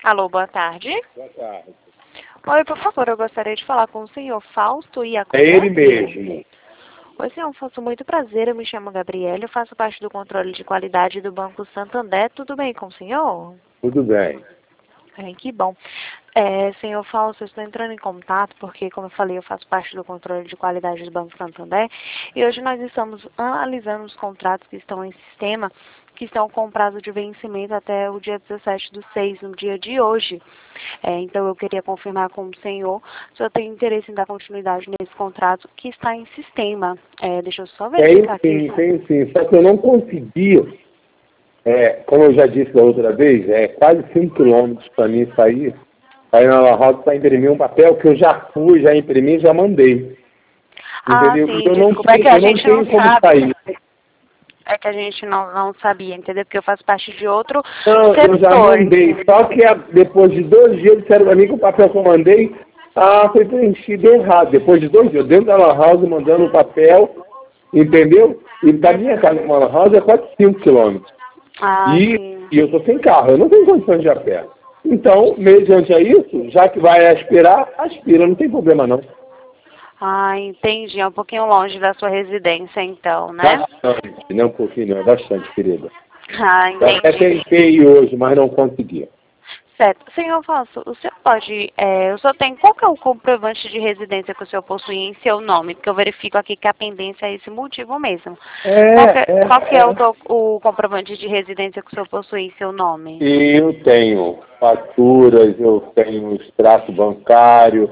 Alô, boa tarde. Boa tarde. Oi, por favor, eu gostaria de falar com o senhor Fausto e a É ele mesmo. Oi, senhor Fausto, muito prazer, eu me chamo Gabriela, eu faço parte do controle de qualidade do Banco Santander, tudo bem com o senhor? Tudo bem. Ai, que bom. Senhor Fausto, eu estou entrando em contato porque, como eu falei, eu faço parte do controle de qualidade do Banco Santander e hoje nós estamos analisando os contratos que estão em sistema, que estão com prazo de vencimento até o dia 17/6, no dia de hoje. Então, eu queria confirmar com o senhor se eu tenho interesse em dar continuidade nesse contrato que está em sistema. Deixa eu só verificar aqui. Tem sim. Só que eu não consegui, como eu já disse da outra vez, quase 5 quilômetros para mim sair. Aí na La Rosa para imprimir um papel que eu já fui, já imprimi, já mandei. Entendeu? Sim, Eu não desculpa, é que a gente tenho não como sabe. sair. É que a gente não sabia, entendeu? Porque eu faço parte de outro Não, setor. eu já mandei. Só que depois de 2 dias disseram para mim que o papel que eu mandei foi preenchido errado. Depois de 2 dias, dentro da La House, mandando o papel, entendeu? E da minha casa para La House é quase 5 quilômetros. Sim. E eu estou sem carro, eu não tenho condições de ir a pé. Então, mediante a isso, já que vai aspirar, aspira, não tem problema não. Entendi. É um pouquinho longe da sua residência, então, né? Bastante, não um pouquinho, não, é bastante, querida. Eu até Entendi. tentei ir hoje, mas não consegui. Certo. Senhor Fausto, o senhor pode... o senhor tem... Qual que é o comprovante de residência que o senhor possui em seu nome? Porque eu verifico aqui que a pendência é esse motivo mesmo. Qual que é o comprovante de residência que o senhor possui em seu nome? Eu tenho faturas, eu tenho extrato bancário,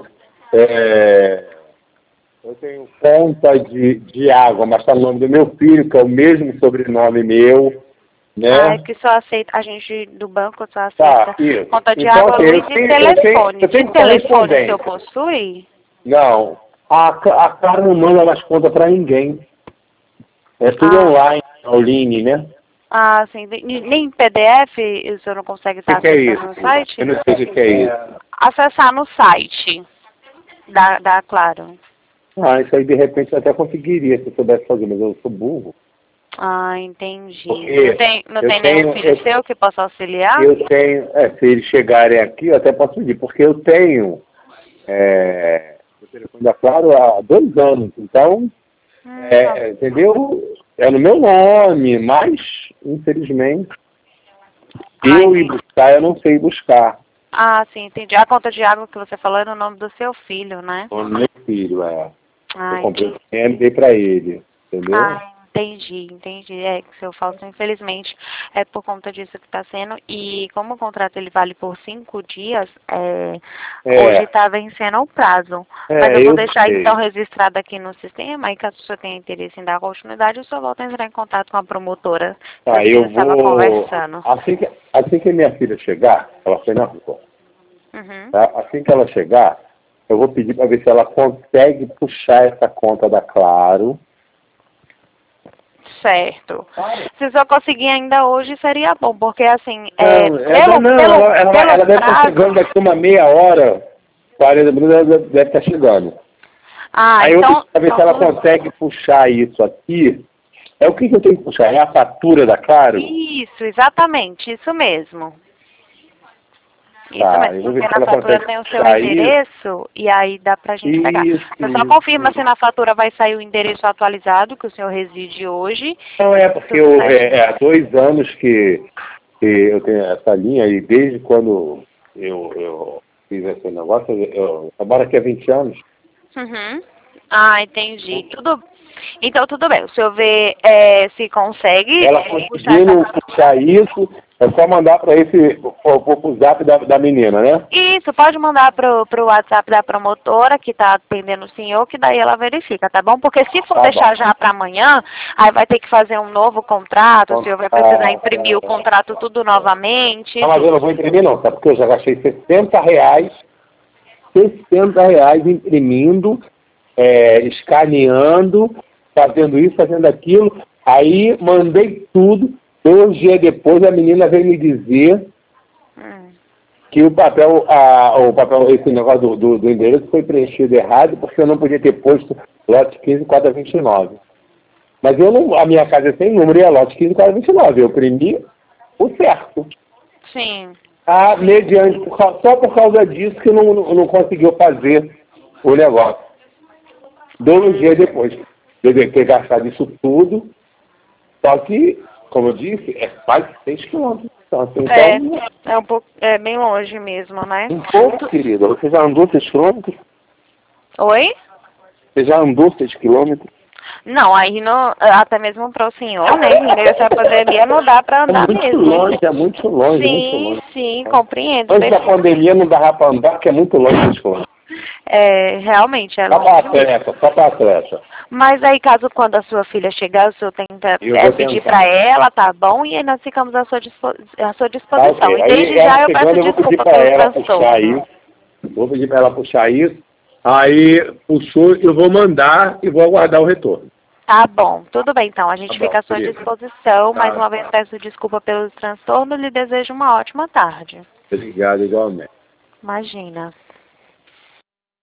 eu tenho conta de água, mas está no nome do meu filho, que é o mesmo sobrenome meu, né? Que só aceita, a gente do banco só aceita Isso. conta de Então, água, assim, luz e telefone. eu tenho De telefone o senhor correspondência. possui? Não, a Clara não manda mais conta para ninguém. É tudo online, online, né? Sim. Nem em PDF o senhor não consegue estar O que é acessando no isso? site? Eu não sei o que é isso. Acessar no site da Claro. Isso aí de repente eu até conseguiria se eu soubesse fazer, mas eu sou burro. Entendi. Porque Não tem nenhum filho seu que possa auxiliar? eu tenho, se eles chegarem aqui, eu até posso pedir, porque eu tenho o telefone da Claro há 2 anos, então, entendeu? É no meu nome, mas, infelizmente, eu ir buscar, eu não sei buscar. Sim, entendi. A conta de água que você falou é no nome do seu filho, né? O meu filho, eu comprei Entendi. o e dei para ele, entendeu? Entendi. É que o seu Fausto, infelizmente, é por conta disso que está sendo. E como o contrato ele vale por 5 dias, hoje está vencendo o prazo. Mas eu vou deixar então registrado aqui no sistema e caso o senhor tenha interesse em dar continuidade, o senhor volta a entrar em contato com a promotora que a gente estava conversando. Assim que minha filha chegar, ela foi na rua. Uhum. Tá? Assim que ela chegar, eu vou pedir para ver se ela consegue puxar essa conta da Claro. Certo. Se o senhor conseguir ainda hoje, seria bom, porque assim, ela deve estar chegando daqui uma meia hora, 40 minutos, ela deve estar chegando. Aí eu vou ver se ela consegue puxar isso aqui. O que eu tenho que puxar? É a fatura da Claro? Isso, exatamente, isso mesmo. Porque na fatura tem o seu endereço e aí dá pra gente pegar. Você só confirma se na fatura vai sair o endereço atualizado que o senhor reside hoje. Não, porque há 2 anos que eu tenho essa linha e desde quando eu fiz esse negócio, eu trabalho aqui há 20 anos. Uhum. Entendi. Então, tudo bem. O senhor vê se consegue. Ela conseguindo puxar isso, é só mandar para o zap da menina, né? Isso, pode mandar pro WhatsApp da promotora que está atendendo o senhor, que daí ela verifica, tá bom? Porque se for deixar já para amanhã, aí vai ter que fazer um novo contrato, o senhor vai precisar imprimir o contrato tudo novamente. Não, mas eu não vou imprimir não, sabe? Porque eu já gastei R$60 imprimindo, escaneando, fazendo isso, fazendo aquilo. Aí mandei tudo. 2 dias depois a menina veio me dizer que o papel, esse negócio do endereço foi preenchido errado porque eu não podia ter posto lote 15, quadra 29. Mas a minha casa é sem número e é lote 15, quadra 29. Eu imprimi o certo. Sim. mediante, só por causa disso que não conseguiu fazer o negócio. 2 dias depois. Deve ter gastado isso tudo. Só que, como eu disse, é quase 6 quilômetros. Então, É um pouco, é bem longe mesmo, né? Um pouco, querida. Você já andou 6 quilômetros? Oi? Você já andou 6 quilômetros? Não, aí até mesmo para o senhor, né, essa pandemia não dá para andar mesmo. É muito longe, sim, muito longe. Sim, compreendo. Antes da pandemia não dava para andar, porque é muito longe 6 quilômetros. Realmente é Só longe. para atleta. Mas aí, quando a sua filha chegar, o senhor tenta pedir para ela, tá bom? E aí nós ficamos à sua disposição. Okay. E desde já eu peço desculpa pelo transtorno. Vou pedir para ela puxar isso. Aí, puxou, eu vou mandar e vou aguardar o retorno. Tá bom, tudo bem então. A gente fica à sua disposição. Tá. Mais uma vez peço desculpa pelo transtorno e lhe desejo uma ótima tarde. Obrigado, igualmente. Imagina.